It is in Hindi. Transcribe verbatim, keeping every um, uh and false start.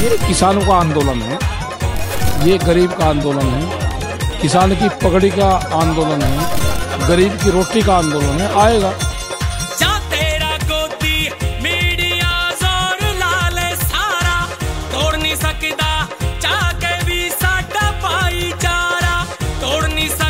ये किसानों का आंदोलन है, ये गरीब का आंदोलन है, किसान की पगड़ी का आंदोलन है, गरीब की रोटी का आंदोलन है। आएगा।